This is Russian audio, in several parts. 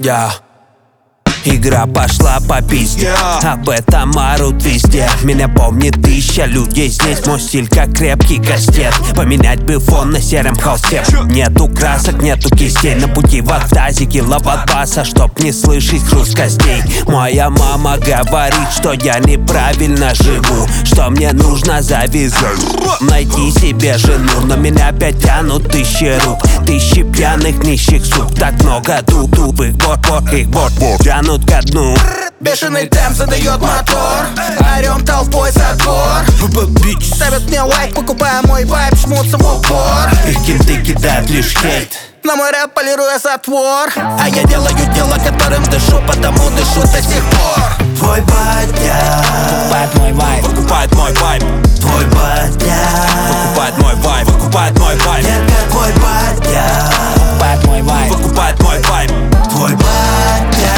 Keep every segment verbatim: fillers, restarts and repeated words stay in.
Я Игра пошла по пизде, yeah. Об этом орут везде. Меня помнит тысяча людей здесь. Мой стиль как крепкий кастет. Поменять бы фон на сером холсте. Нету красок, нету кистей. На пути в тазике лавабаса, чтоб не слышать хруст костей. Моя мама говорит, что я неправильно живу, что мне нужно завязать, найти себе жену. Но меня опять тянут тысячи рук, тысячи пьяных нищих сук. Так много тупых бот-бот, их бот-бот тянут ко дну. Бешеный темп задает мотор, орем толпой за двор. Ставят мне лайк, покупая мой вайб, жмутся в упор. Их кенты кидают лишь хейт, на мой рэп полируя затвор. А я делаю дело, которым дышу, потому дышу до сих пор. Твой батя покупает мой вайб, покупает мой вайб. Твой батя покупает мой вайб, покупает мой вайб. Детка, твой батя покупает мой вайб, покупает мой вайб. Твой батя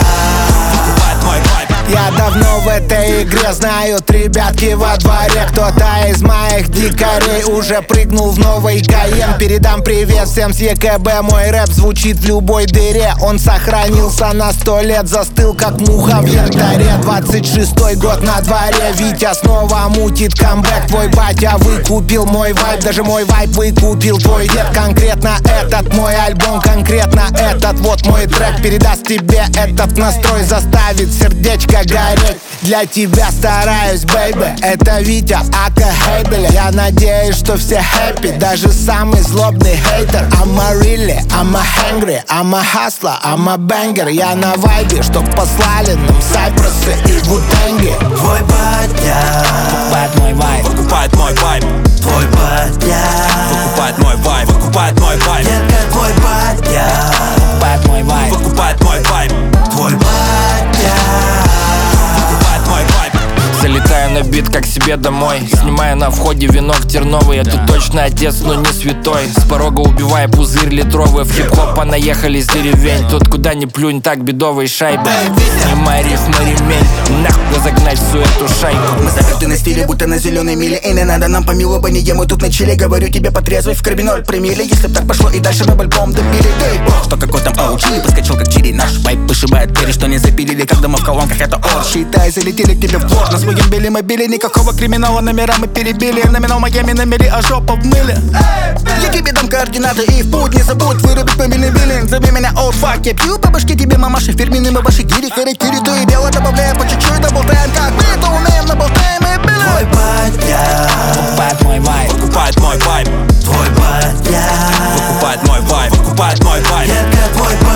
покупает мой вайб. Я давно в этой игре, знают ребятки во дворе. Кто-то из моих дикарей уже прыгнул в новый Кайен. Передам привет всем с ЕКБ, мой рэп звучит в любой дыре. Он сохранился на сто лет, застыл как муха в янтаре. Двадцать шестой год на дворе, Витя снова мутит камбэк. Твой батя выкупил мой вайб, даже мой вайб выкупил твой дед. Конкретно этот мой альбом, конкретно этот вот мой трек передаст тебе этот настрой, заставит сердечко гореть. Для тебя стараюсь, бэйби. Это Витя, ака Хейбеля. Я надеюсь, что все хэппи, даже самый злобный хейтер. I'm a really, I'm a hungry, I'm a hustler, I'm a banger. Я на вайбе, чтоб послали нам Сайпросы и Вутенги. Твой батя покупает мой вайб, покупает мой вайб. Твой батя покупает мой вайб, покупает мой вайб. Детка, твой батя покупает мой вайб, покупает мой вайб. Твой батя покупает мой вайб. Залетаю на бит как себе домой, снимаю на входе венок терновый. Я тут точно отец, но не святой. С порога убивая пузырь литровый. В хип-хопа наехали с деревень. Тут куда ни плюнь, так бедовые шайбы. Снимай рифмы ремень, нахуй загнать всю эту шайку. Мы заперты на стиле, будто на зеленой миле. И не надо нам помилования, мы тут на чиле. Говорю тебе потрезвый, в крови ноль промилле. Если б так пошло и дальше мы в альбом добили. Дай бог, что какой там оу чили поскочил как чили. Наш вайп вышибает двери, что не запилили. Когда мы в колонках, это ор. Считай, залетели к тебе в двор. На своем беле мобиле, никакого криминала. Номера мы перебили, номинал Майами на мели, а жопа в мыле. Я тебе дам координаты и в путь не забудь вырубить мобильный биллинг. Зови меня old fuck, я пью по башке тебе мамаши. Фирменные мы ваши гири, характери, то и дело добавляем по чуть-чуть, доболтаем. Как мы то умеем, наболтаем и били. Твой батя покупает мой вайб, покупает мой вайб. Твой батя покупает мой вайб, покупает мой вайб. Детка, твой батя